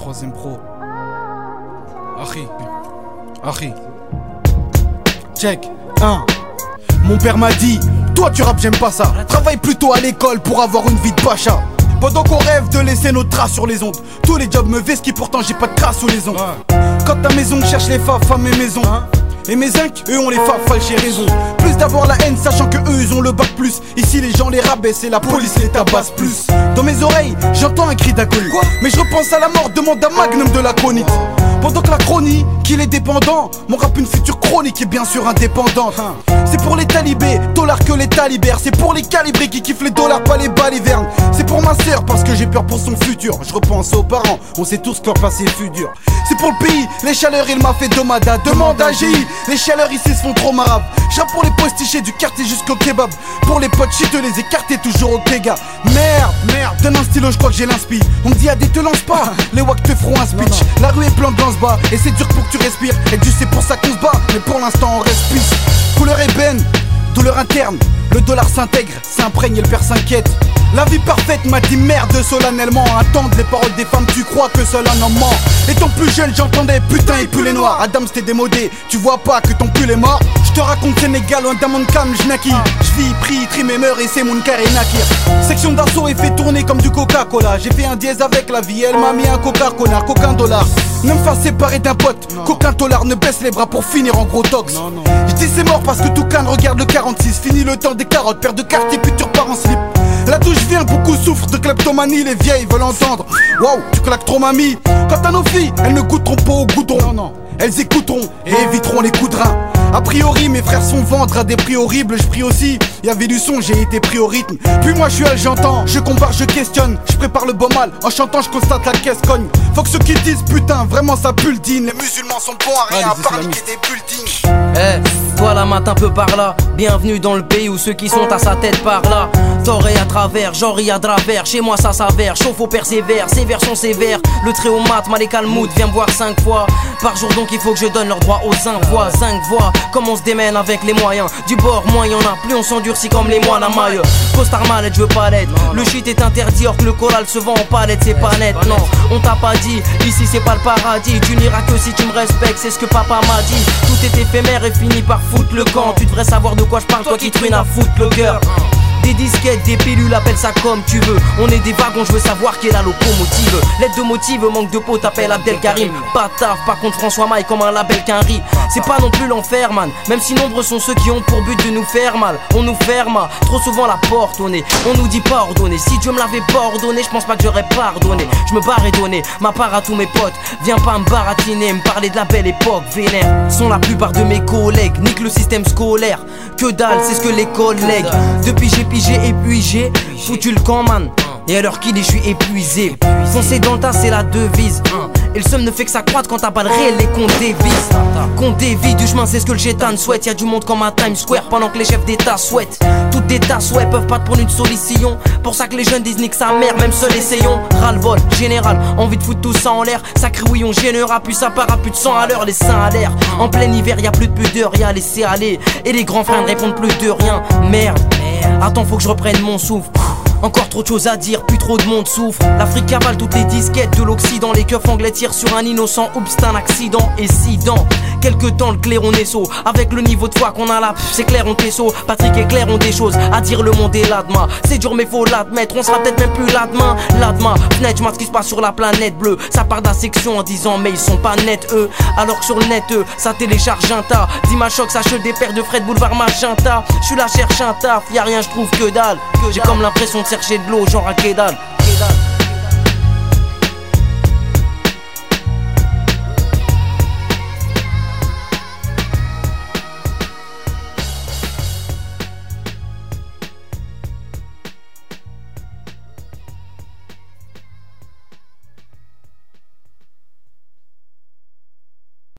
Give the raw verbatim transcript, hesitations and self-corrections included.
troisième pro. Achi. Achi. Check. un. Mon père m'a dit, toi tu rappes, j'aime pas ça. Travaille plutôt à l'école pour avoir une vie de pacha. Pendant qu'on rêve de laisser nos traces sur les ondes, tous les jobs me vesquent, pourtant j'ai pas de traces sous les ongles. Quand ta maison cherche les faf à mes maisons, et mes zincs, eux ont les faf, j'ai raison. Plus d'avoir la haine, sachant que eux ils ont le bac plus. Ici les gens les rabaissent et la police les tabasse plus. Dans mes oreilles, j'entends un cri d'agonie, mais je repense à la mort, demande à Magnum de la chronique. Pendant que la chronique, qu'il est dépendant, mon rap une future chronique est bien sûr indépendante. C'est pour les talibés, dollars que les talibères. C'est pour les calibrés qui kiffent les dollars, pas les balivernes. C'est pour ma sœur parce que j'ai peur pour son futur. Je repense aux parents, on sait tous que leur passé fut dur. C'est pour le pays, les chaleurs il m'a fait domada. Demande à G I, les chaleurs ici se font trop marave. J'rappe pour les postichés du quartier jusqu'au kebab. Pour les potes shit de les écarter toujours au Kega. Merde, merde, donne un stylo, je crois que j'ai l'inspi. On me dit Adé te lance pas, les wack te feront un speech. La rue est pleine de bas et c'est dur pour que tu respires. Et Dieu c'est pour ça qu'on se bat, mais pour l'instant on respire. Couleur ébène, douleur interne, le dollar s'intègre, s'imprègne et le père s'inquiète. La vie parfaite m'a dit merde solennellement. Attendre les paroles des femmes, tu crois que seul un homme ment. Étant plus jeune j'entendais putain et pull les noirs. Adam c'était démodé, tu vois pas que ton pull est mort. Je te raconte Sénégal, loin d'un monde calme, j'naquis. J'vis, prie, trim et meurs et c'est mon carré nakir. Section d'assaut et fait tourner comme du Coca-Cola. J'ai fait un dièse avec la vie, elle m'a mis un coca connard, qu'aucun dollar ne me fasse séparer d'un pote, qu'aucun dollar ne baisse les bras pour finir en gros tox. J'dis c'est mort parce que tout canne regarde le quarante-six. Fini le temps des carottes, père de quartier puis tu repars en slip. Là d'où je viens, beaucoup souffrent de kleptomanie. Les vieilles veulent entendre waouh, tu claques trop mamie. Quant à nos filles, elles ne goûteront pas au goudron. Non, non. Elles écouteront et éviteront les coups de rein. A priori mes frères sont vendre à des prix horribles. Je prie aussi, y'avait du son, j'ai été pris au rythme. Puis moi je suis elle, j'entends, je compare, je questionne. Je prépare le beau mal, en chantant je constate la caisse cogne. Faut que ceux qui disent putain, vraiment ça building. Les musulmans sont bons à rien, à part niquer des buildings. Eh, hey, toi la mat un peu par là. Bienvenue dans le pays où ceux qui sont à sa tête par là. Tort et à travers, genre y a travers. Chez moi ça s'avère, chauffe au persévère. Ces vers sont sévères, le très haut mat, mal et calmout. Viens me voir cinq fois par jour, donc il faut que je donne leur droit aux cinq voix. Cinq voix, comme on se démène avec les moyens. Du bord, moins y'en a, plus on s'endurcit comme les moines à maille. Costard malette, je veux pas l'être. Le shit est interdit, or que le collal se vend en palette, c'est pas net. Non, on t'a pas dit, ici c'est pas le paradis. Tu n'iras que si tu me respectes, c'est ce que papa m'a dit. Tout est éphémère et finit par foutre le camp. Tu devrais savoir de quoi je parle, toi qui truine à foutre le cœur. Des disquettes, des pilules, appelle ça comme tu veux. On est des wagons, je veux savoir qui est la locomotive. L'aide de motive, manque de peau, t'appelles Abdelkarim. Pas taf, par contre François Maille comme un label qu'un riz. C'est pas non plus l'enfer man, même si nombreux sont ceux qui ont pour but de nous faire mal. On nous ferme, trop souvent la porte au nez. On nous dit pas ordonner, si Dieu me l'avait pas ordonné, je pense pas que j'aurais pardonné. Je me barre et donné ma part à tous mes potes. Viens pas me baratiner, me parler de la belle époque vénère. Sont la plupart de mes collègues, nique le système scolaire. Que dalle, c'est ce que l'école lègue. Depuis j'ai pigé et puis j'ai foutu le camp man. Et alors qu'il est, je suis épuisé. Foncer dans le tas, c'est la devise. Et le seum ne fait que ça croître quand t'as pas le réel et qu'on dévise. Qu'on dévie du chemin, c'est ce que le gétan souhaite. Y'a du monde comme à Times Square pendant que les chefs d'état souhaitent. Toutes des tasses, ouais, peuvent pas te prendre une solution. Pour ça que les jeunes disent nique sa mère, même seul essayons. Ras-le-bol, général, envie de foutre tout ça en l'air. Sacré oui, on gênera, puis ça part à plus de cent à l'heure, les seins à l'air. En plein hiver, y'a plus de pudeur, y'a laissé aller. Et les grands frères ne répondent plus de rien. Merde, attends, faut que je reprenne mon souffle. Encore trop de choses à dire, plus trop de monde souffre. L'Afrique cavale toutes les disquettes de l'Occident. Les keufs anglais tirent sur un innocent. Oups, c'est un accident. Et si dans quelques temps le clairon est saut, avec le niveau de foi qu'on a là, c'est clair on t'est-saut. Patrick et Claire ont des choses à dire, le monde est là demain. C'est dur mais faut l'admettre, on sera peut-être même plus là demain. Là demain, fenêtre, j'marque ce qui se passe sur la planète bleue. Ça part de la section en disant mais ils sont pas nets eux. Alors que sur le net eux, ça télécharge un tas d'image choc, ça chute des paires de Fred Boulevard Magenta. J'suis là cherche un taf, y'a rien j'trouve que dalle. J'ai comme l'impression de chercher de l'eau genre à Kédal.